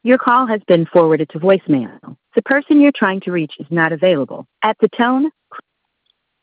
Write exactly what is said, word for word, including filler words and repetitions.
Your call has been forwarded to voicemail. The person you're trying to reach is not available. At the tone,